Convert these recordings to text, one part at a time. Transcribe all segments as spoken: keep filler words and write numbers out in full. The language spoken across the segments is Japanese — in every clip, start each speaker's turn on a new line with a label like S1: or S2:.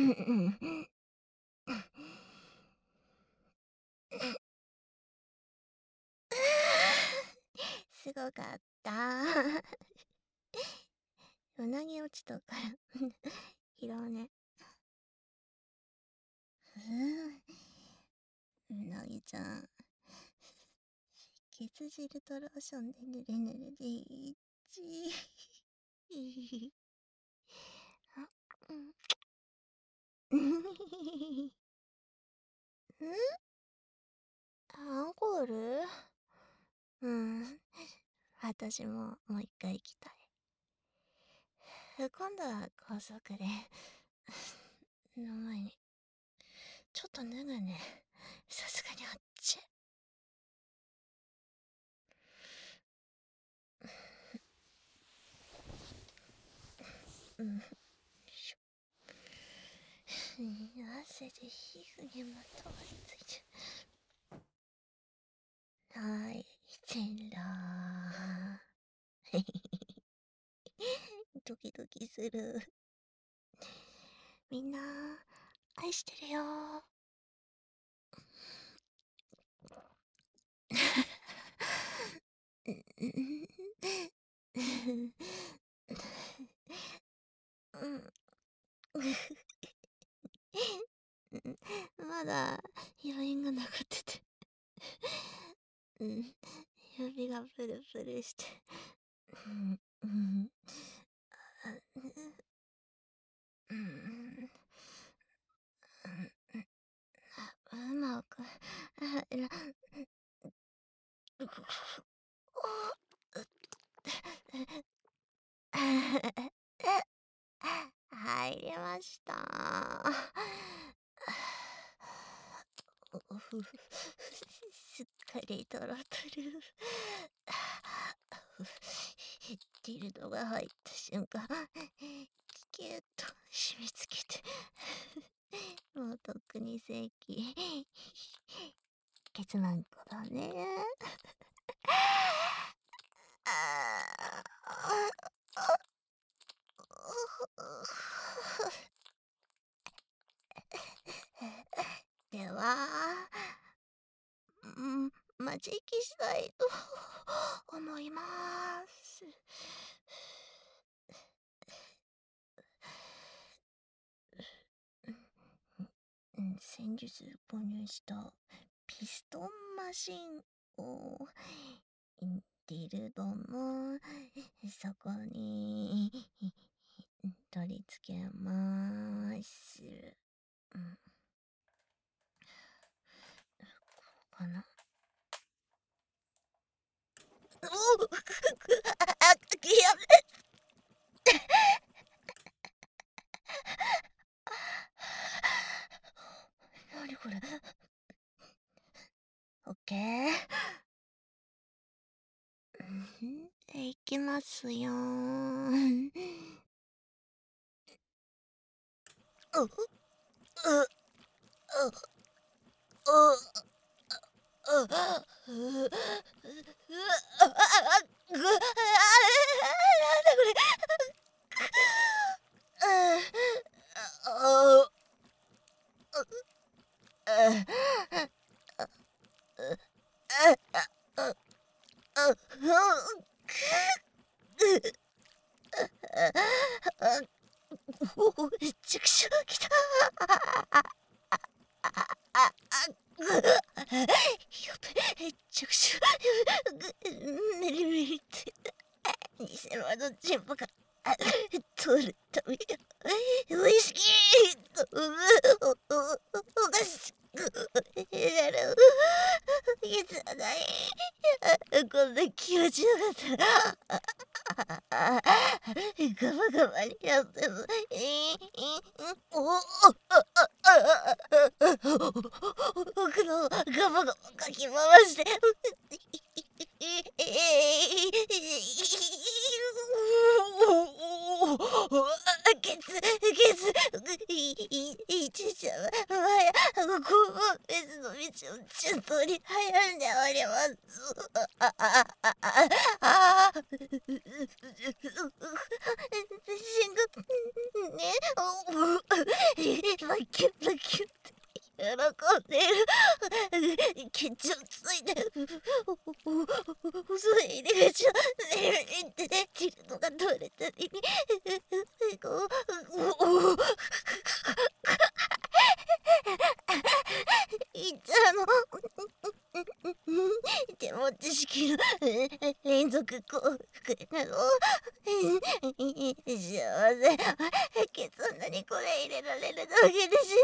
S1: すごかった。うなぎ落ちたから拾うね。うなぎちゃん、ケツ汁とローションでぬるぬるでいち。うん。アンコール。うん。私ももう一回行きたい。今度は高速での前にちょっと脱ぐね。さすがにあっち。うん。汗で皮膚にまとわりついて。はい、全裸。ドキドキする。みんな、愛してるよ。まだ余韻が残っててうん、指がプルプルしてうんうんうんうまくあら入りました。すっかりとろとろ。ディルドが入った瞬間、キュッと締め付けて、もうとっくに正規。ケツマンコだね。では、うん、待ち行きしたいと思います。うん、先日購入したピストンマシンをディルドのそこに取り付けます。うん、こうかな。おおあ、やべなにこれ。オッケー。いきますよー。う、う、う、う、う、う、う、あ、あ、ぐ、あ、なんだこれ。あ、あ、ちくしょう、きた。やべ、ちくしょう、メリメリって。偽物チンポが取るためよ。ウイスキーお、お、おかしくやる。いつはない。こんな気持ちよかったら。ガバガバにやってもいい。お、お、奥のガバガバかき回して。ケツ、ケツ、い、い、いちちゃん、まや、こう、別の道をちゅっとに早んでおります。あ、あ、あ、あ、あ、信号、ね、 キュッキュッって喜んでいる。ケチをついて細い入り口をねってね切るのが取れたりにこういつも手持ち式の連続幸福なの幸せケツ穴にこれ入れられるだけで幸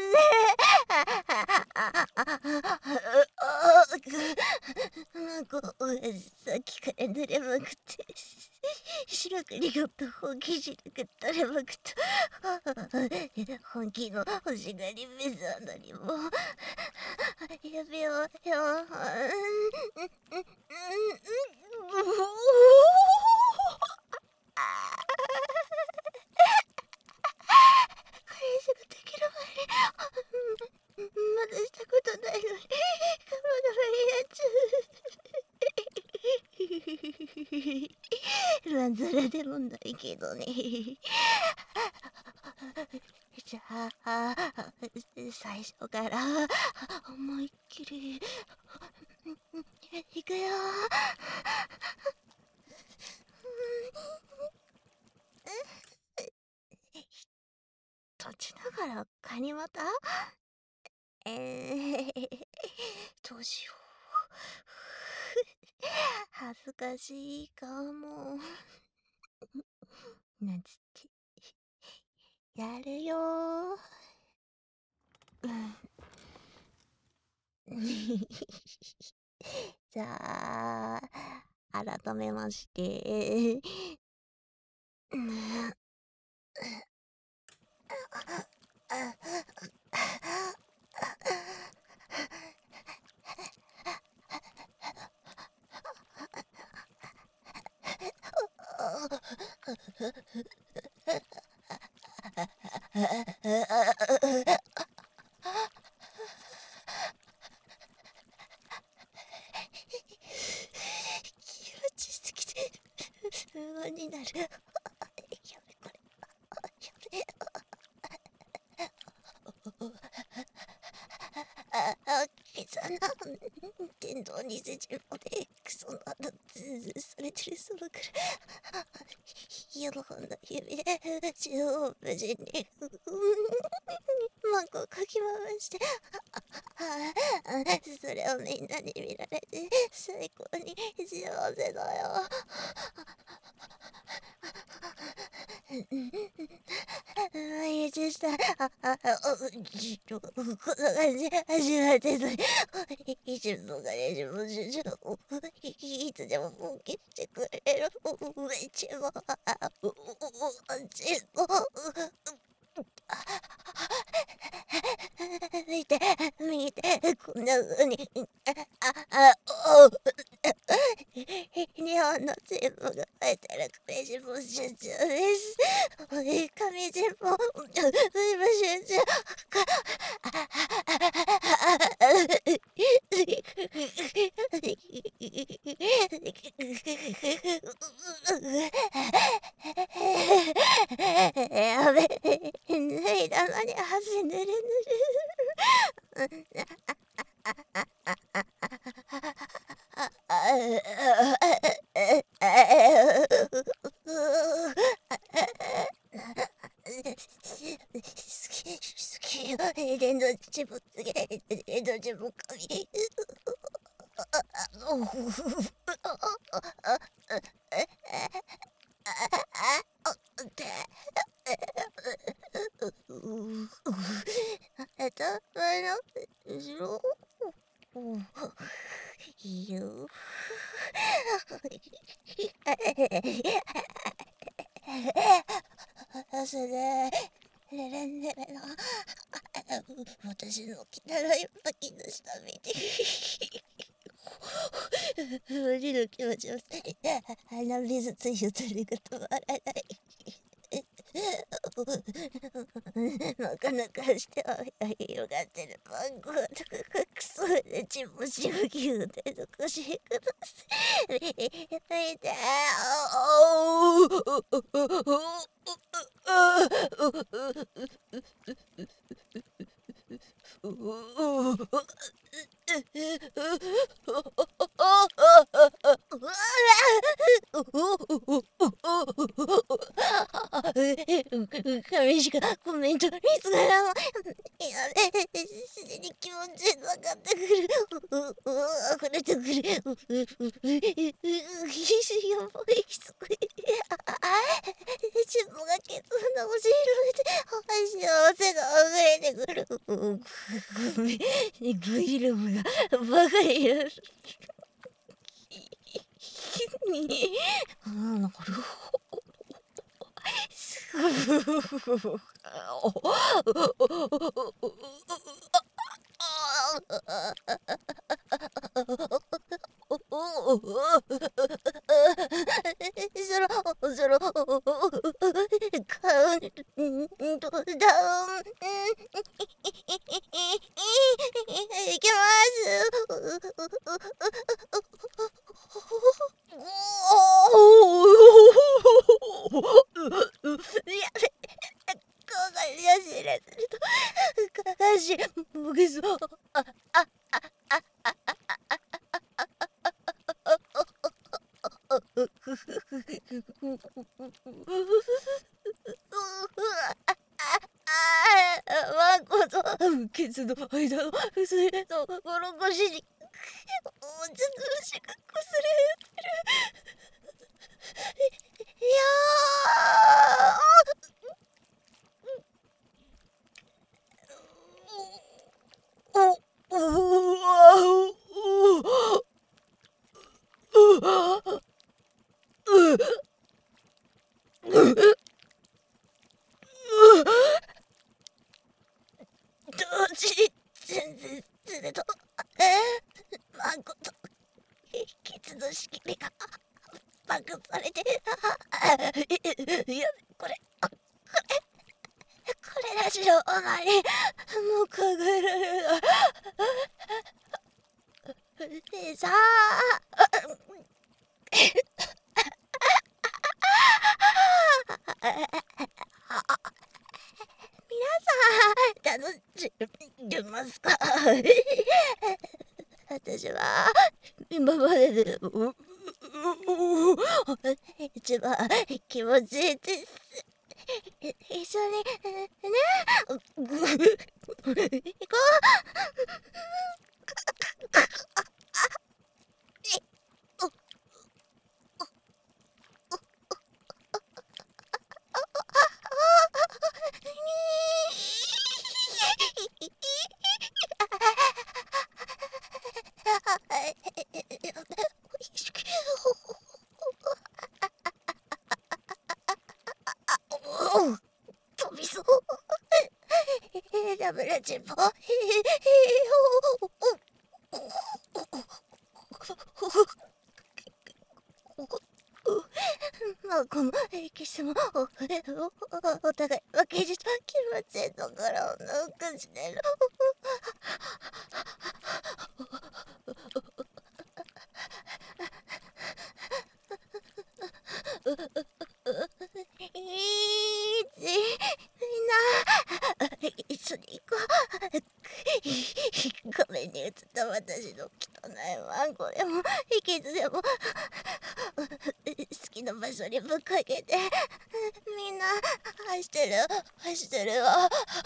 S1: せなんかさっきから濡れまくって白く濁った本気汁が垂れまくった本気の欲しがり目覚にもやめようよ彼氏ができる前にまだしたことないのに我慢やっちゃうまんざらでもないけどねじゃあ最初から思いっきりいくよ閉じながらカニ股えー、どうしよう恥ずかしいかもなんつってやるよじゃあ改めまして気持ちすぎて不安になるやめこれやめああけさな天童にせじゅうごでクソのあのズーズーされてるそばからよんほんの指で中央無事にマンコをかき回してそれをみんなに見られて最高に幸せだよ毎日したああおこの感じ味わってたいつもがねじもじじもいつでも本気してくれるめちもおおちも見て見てこんな風にああお日本のチームが入ったらこれしも集中です髪チームも今集中やべ脱いだのに汗ぬるぬるすげえすげえよ電動チボすげえ電動チボ髪頭の後ろいいよそれレレンレレの私の汚いパキの下見て無理の気持ちを鼻水ついてるが止まらないなかなかしては広がってる番号とかクソでちもしぶきゅうで残してください見ておー神しかコメント見つからん。いや、すでに気持ちがかってくる。溢れてくる。やばい、すごい。自分がケツのお尻で幸せが溢れてくる。ごめん、グイルムがバカになる。あー、なるほど。すごい。そろそろカウントダウンいきます。やべ、こうがりやしれすると歌詞もげそう。ああわんことケツの間の薄いところ越しにもうちょっとしかこすれてる。いやーおお同時に全然ずれとまんことケツの仕切りが爆されていやこれこれこれラジオ終わりもう考えられないでさ皆さん楽しんでますか？私は今までで一番気持ちいいです。一緒にね行こう。飛びそう。ダブルチンポ。まあこのキスもおお互い分けじと気持ちいいところを抜くしてる。いちみんな一緒に行こう。画面に映った私の汚いワンコでもいけずでも好きな場所にぶっかけてみんな愛してる愛してるわ。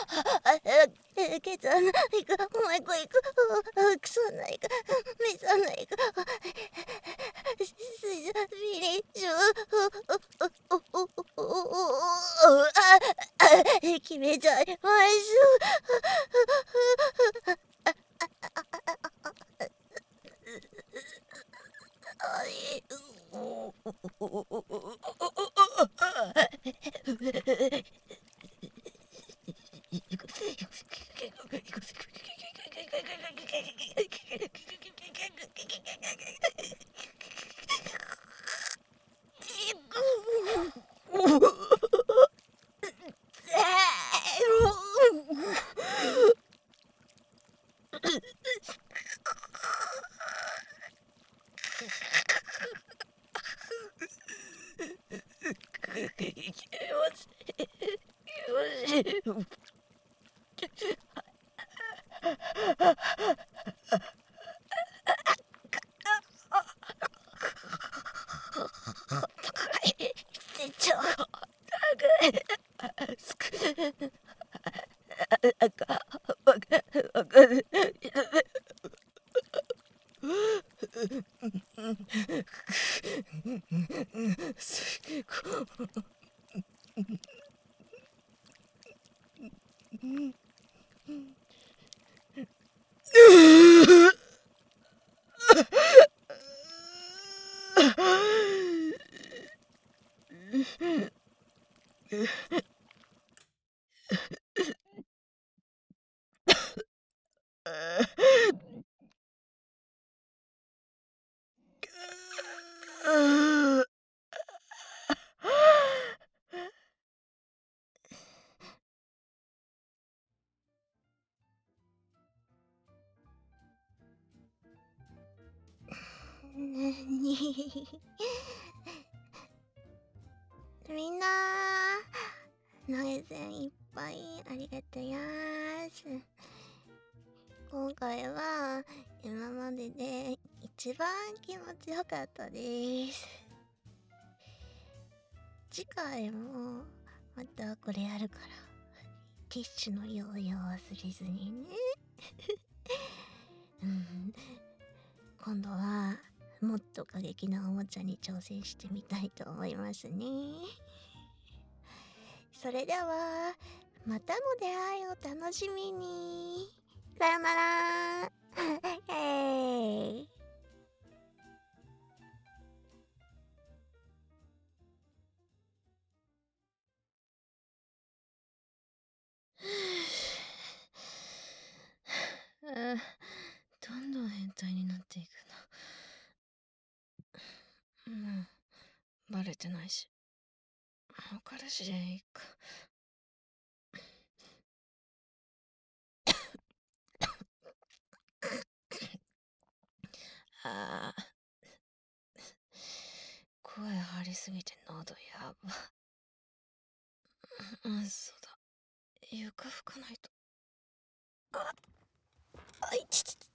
S1: ケツ穴行くもう一個行くクソ穴行くメス穴行くスイジャビリシュー決めちゃいましょう。 船長すくあかわかわかるすごなにみんな投げ銭いっぱいありがとやーす。今回は今までで一番気持ちよかったです。次回もまたこれやるからティッシュの用意を忘れずにねうん、今度はもっと過激なおもちゃに挑戦してみたいと思いますね。それではまたの出会いを楽しみに。さよならえいあどんどん変態になっていくな。もうバレてないし、もう彼氏でいいか。あー声張りすぎて喉やば。あ、そうだ。床拭かないと。あ、あいちちち。